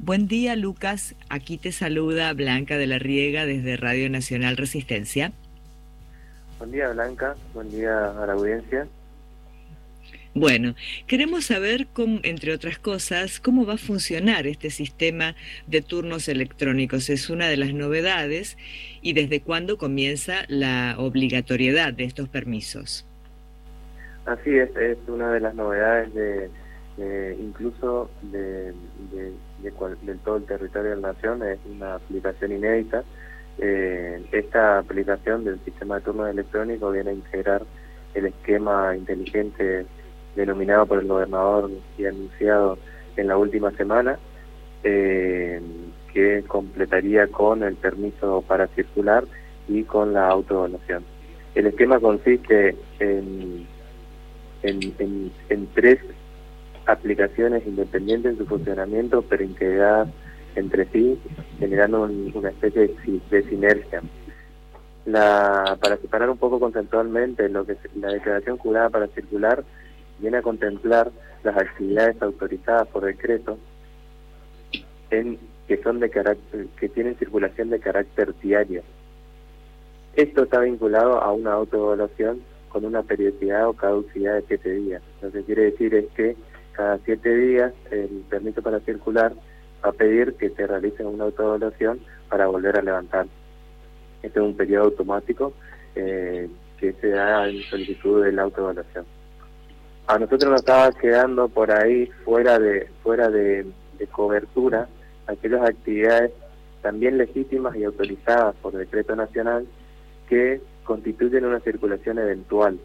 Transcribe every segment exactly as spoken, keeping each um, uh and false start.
Buen día, Lucas. Aquí te saluda Blanca de la Riega desde Radio Nacional Resistencia. Buen día, Blanca. Buen día a la audiencia. Bueno, queremos saber, cómo, entre otras cosas, cómo va a funcionar este sistema de turnos electrónicos. Es una de las novedades y desde cuándo comienza la obligatoriedad de estos permisos. Así es, es una de las novedades de, de incluso de, de, de, cual, de todo el territorio de la nación. Es una aplicación inédita. Eh, esta aplicación del sistema de turnos electrónicos viene a integrar el esquema inteligente denominado por el gobernador y anunciado en la última semana, eh, que completaría con el permiso para circular y con la autodonación. El esquema consiste en, en, en, en tres aplicaciones independientes en su funcionamiento, pero integradas entre sí, generando un, una especie de, de sinergia. La, para separar un poco conceptualmente, lo que es la declaración jurada para circular viene a contemplar las actividades autorizadas por decreto en que son de carácter, que tienen circulación de carácter diario. Esto está vinculado a una autoevaluación con una periodicidad o caducidad de siete días. Lo que quiere decir es que cada siete días el permiso para circular va a pedir que se realice una autoevaluación para volver a levantar. Este es un periodo automático eh, que se da en solicitud de la autoevaluación. A nosotros nos estaba quedando por ahí fuera de fuera de, de cobertura aquellas actividades también legítimas y autorizadas por decreto nacional que constituyen una circulación eventual.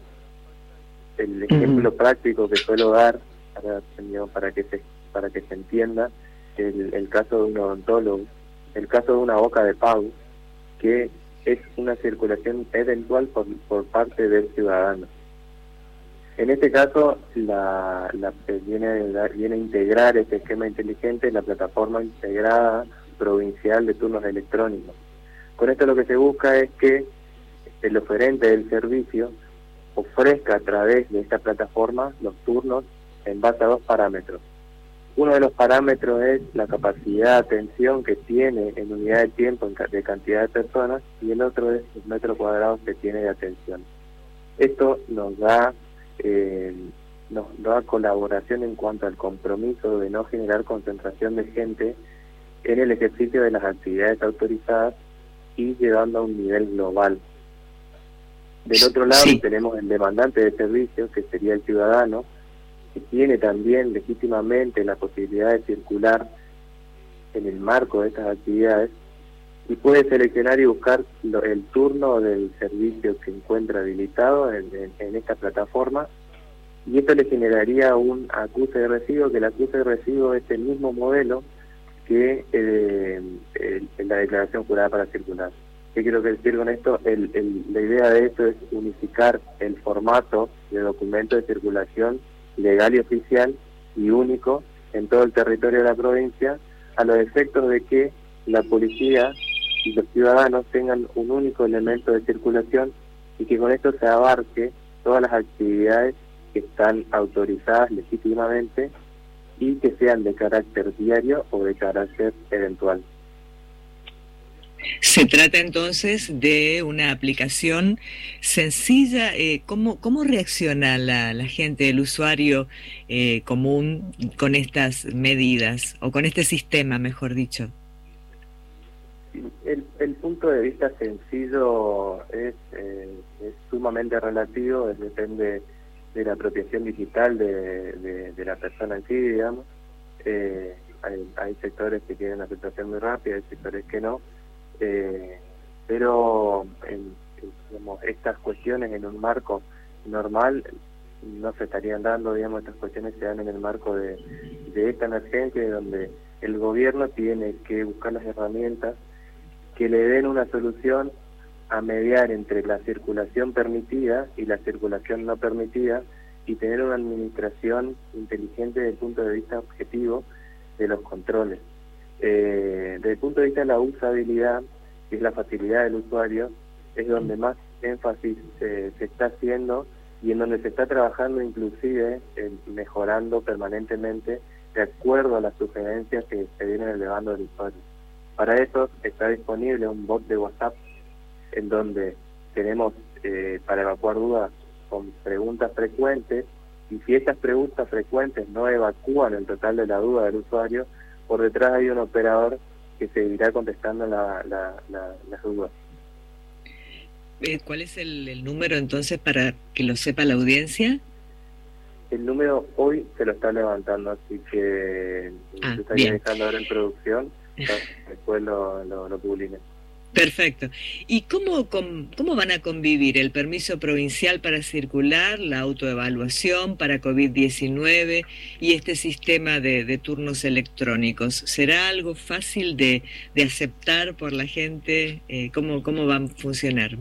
El ejemplo uh-huh. práctico que suelo dar para, para que se para que se entienda el, el caso de un odontólogo, el caso de una boca de pago, que es una circulación eventual por, por parte del ciudadano. En este caso, la, la, viene, la, viene a integrar este esquema inteligente en la plataforma integrada provincial de turnos electrónicos. Con esto lo que se busca es que el oferente del servicio ofrezca a través de esta plataforma los turnos en base a dos parámetros. Uno de los parámetros es la capacidad de atención que tiene en unidad de tiempo de cantidad de personas, y el otro es los metros cuadrados que tiene de atención. Esto nos da Eh, nos da colaboración en cuanto al compromiso de no generar concentración de gente en el ejercicio de las actividades autorizadas y llevando a un nivel global. Del otro lado sí. tenemos el demandante de servicios, que sería el ciudadano, que tiene también legítimamente la posibilidad de circular en el marco de estas actividades y puede seleccionar y buscar lo, el turno del servicio que encuentra habilitado en, en, en esta plataforma, y esto le generaría un acuse de recibo, que el acuse de recibo es el mismo modelo que eh, el, el, la declaración jurada para circular. ¿Qué quiero decir con esto? El, el, la idea de esto es unificar el formato de documento de circulación legal y oficial y único en todo el territorio de la provincia, a los efectos de que la policía y los ciudadanos tengan un único elemento de circulación y que con esto se abarque todas las actividades que están autorizadas legítimamente y que sean de carácter diario o de carácter eventual. Se trata entonces de una aplicación sencilla. Eh, ¿cómo, ¿Cómo reacciona la, la gente, el usuario eh, común con estas medidas, o con este sistema, mejor dicho? El, el punto de vista sencillo es, eh, es sumamente relativo, es, depende de la apropiación digital de, de, de la persona en sí, digamos. Eh, hay, hay sectores que tienen una aceptación muy rápida, hay sectores que no, eh, pero en, en, digamos, estas cuestiones en un marco normal no se estarían dando, digamos, estas cuestiones se dan en el marco de, de esta emergencia, donde el gobierno tiene que buscar las herramientas que le den una solución a mediar entre la circulación permitida y la circulación no permitida, y tener una administración inteligente desde el punto de vista objetivo de los controles. Eh, desde el punto de vista de la usabilidad, que es la facilidad del usuario, es donde más énfasis eh, se está haciendo y en donde se está trabajando inclusive eh, mejorando permanentemente de acuerdo a las sugerencias que se vienen elevando del usuario. Para eso está disponible un bot de WhatsApp en donde tenemos eh, para evacuar dudas con preguntas frecuentes, y si estas preguntas frecuentes no evacúan el total de la duda del usuario, por detrás hay un operador que seguirá contestando la, la, la, las dudas. ¿Cuál es el, el número entonces para que lo sepa la audiencia? El número hoy se lo está levantando, así que ah, se estaría bien. dejando ahora en producción, después lo, lo, lo publiquen. Perfecto. ¿Y cómo, cómo van a convivir el permiso provincial para circular, la autoevaluación para COVID diecinueve y este sistema de, de turnos electrónicos? ¿Será algo fácil de, de aceptar por la gente? Eh, ¿cómo, ¿Cómo van a funcionar?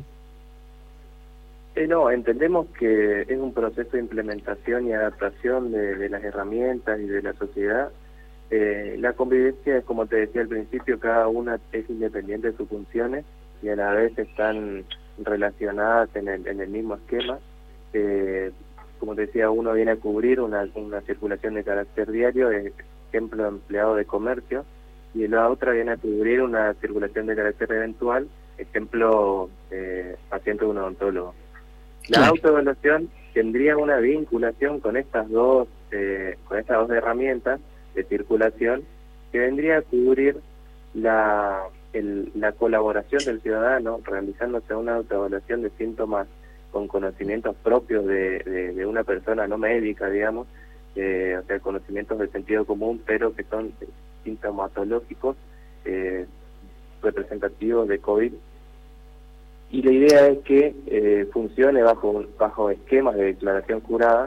Eh, no, entendemos que es un proceso de implementación y adaptación de, de las herramientas y de la sociedad. Eh, la convivencia es, como te decía al principio, cada una es independiente de sus funciones y a la vez están relacionadas en el, en el mismo esquema. Eh, como te decía, uno viene a cubrir una, una circulación de carácter diario, ejemplo empleado de comercio, y la otra viene a cubrir una circulación de carácter eventual, ejemplo eh, paciente de un odontólogo. La claro. autoevaluación tendría una vinculación con estas dos, eh, con estas dos herramientas de circulación, que vendría a cubrir la, el, la colaboración del ciudadano realizándose una autoevaluación de síntomas con conocimientos propios de, de, de una persona no médica, digamos, eh, o sea, conocimientos del sentido común, pero que son sintomatológicos eh, representativos de COVID. Y la idea es que eh, funcione bajo, bajo esquemas de declaración jurada,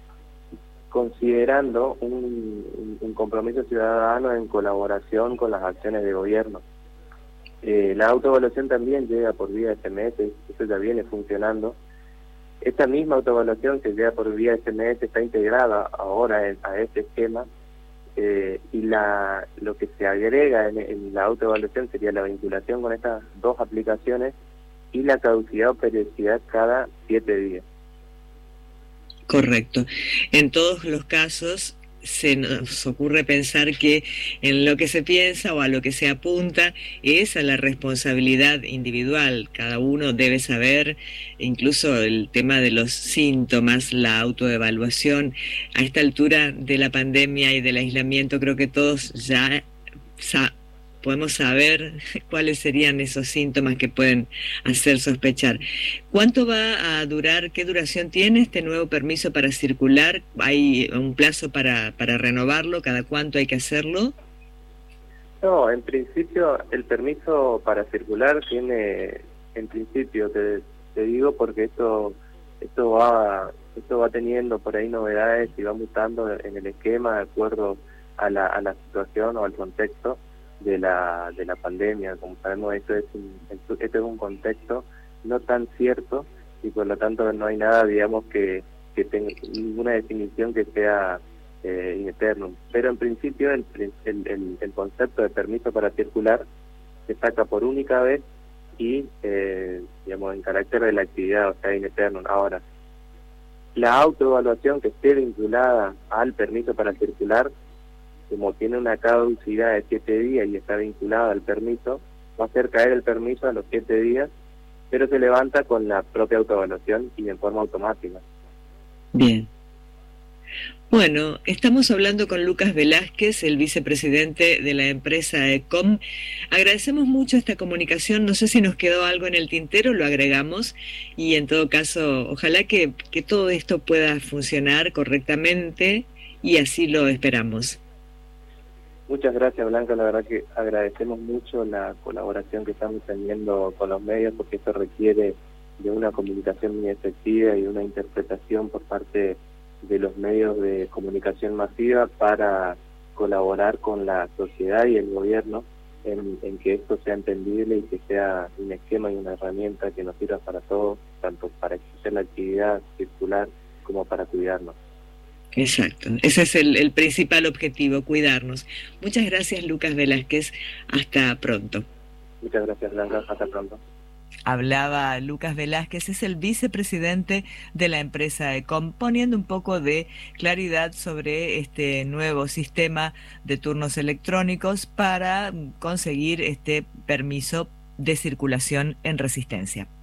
considerando un, un, un compromiso ciudadano en colaboración con las acciones de gobierno. Eh, la autoevaluación también llega por vía S M S, eso ya viene funcionando. Esta misma autoevaluación que llega por vía S M S está integrada ahora en, a este esquema, eh, y la, lo que se agrega en, en la autoevaluación sería la vinculación con estas dos aplicaciones y la caducidad o periodicidad cada siete días. Correcto. En todos los casos se nos ocurre pensar que en lo que se piensa o a lo que se apunta es a la responsabilidad individual. Cada uno debe saber, incluso el tema de los síntomas, la autoevaluación. A esta altura de la pandemia y del aislamiento, creo que todos ya sa- podemos saber cuáles serían esos síntomas que pueden hacer sospechar. ¿Cuánto va a durar, qué duración tiene este nuevo permiso para circular? ¿Hay un plazo para, para renovarlo? ¿Cada cuánto hay que hacerlo? No, en principio el permiso para circular tiene, en principio te, te digo porque esto esto va esto va teniendo por ahí novedades y va mutando en el esquema de acuerdo a la, a la situación o al contexto de la de la pandemia. Como sabemos, esto es un, esto, esto es un contexto no tan cierto y por lo tanto no hay nada, digamos, que, que tenga ninguna definición que sea eh, in eternum. Pero en principio el, el, el, el concepto de permiso para circular se saca por única vez y, eh, digamos, en carácter de la actividad, o sea, in eternum. Ahora, la autoevaluación que esté vinculada al permiso para circular, como tiene una caducidad de siete días y está vinculada al permiso, va a hacer caer el permiso a los siete días, pero se levanta con la propia autoevaluación y de forma automática. Bien. Bueno, estamos hablando con Lucas Velázquez, el vicepresidente de la empresa ECOM. Agradecemos mucho esta comunicación. No sé si nos quedó algo en el tintero, lo agregamos. Y en todo caso, ojalá que, que todo esto pueda funcionar correctamente y así lo esperamos. Muchas gracias, Blanca. La verdad que agradecemos mucho la colaboración que estamos teniendo con los medios, porque esto requiere de una comunicación muy efectiva y una interpretación por parte de los medios de comunicación masiva para colaborar con la sociedad y el gobierno en, en que esto sea entendible y que sea un esquema y una herramienta que nos sirva para todos, tanto para ejercer la actividad circular como para cuidarnos. Exacto, ese es el, el principal objetivo, cuidarnos. Muchas gracias, Lucas Velázquez. Hasta pronto. Muchas gracias, Blanca. Hasta pronto. Hablaba Lucas Velázquez, es el vicepresidente de la empresa Ecom, poniendo un poco de claridad sobre este nuevo sistema de turnos electrónicos para conseguir este permiso de circulación en Resistencia.